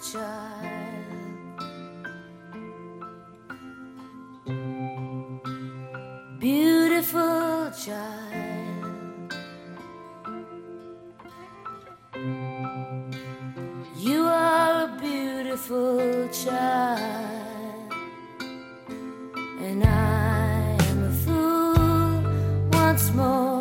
child. Beautiful child. You are a beautiful child, and I am a fool once more.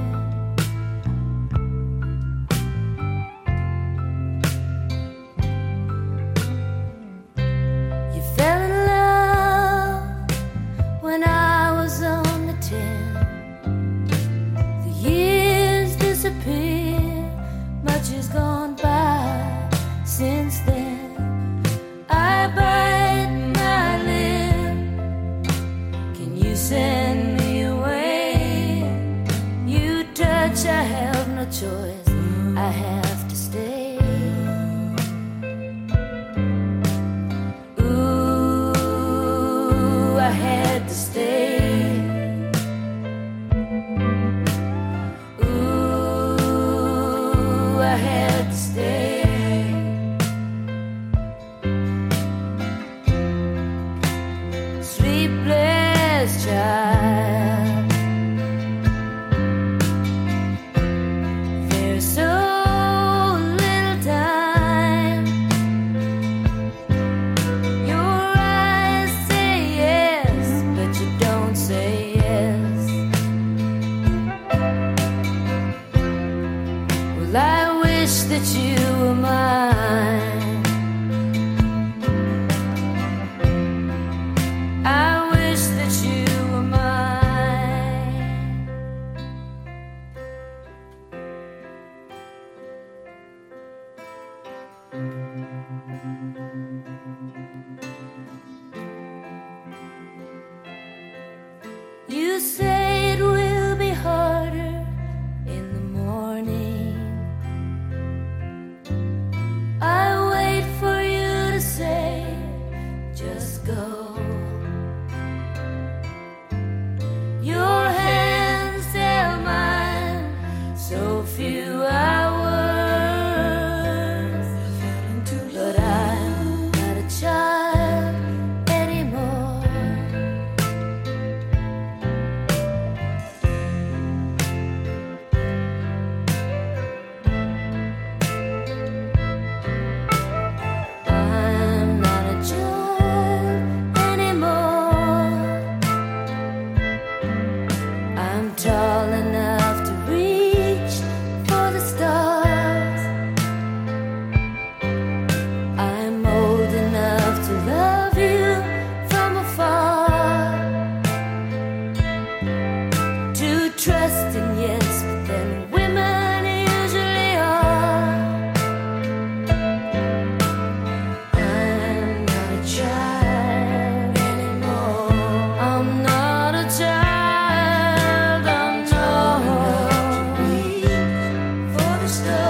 You fell in love when I was on the 10. The years disappear, much has gone by since then. I bite my lip. Can you send me away? You touch, I have no choice. I have to stay. Ooh, I had to stay. Ooh, I had to stay. Sleepless child. There's so little time. Your eyes say yes, but you don't say yes. Well, I wish that you were mine. I wish that you were mine. You say it will be harder in the morning. I wait for you to say, just go. Your hands tell mine so few hours, but I'm not a child anymore. I'm not a child anymore. I'm tall enough to reach for the stars. I'm old enough to love you from afar. Too trusting, yes, but then women usually are. I'm not a child anymore. I'm not a child. I'm not for the stars.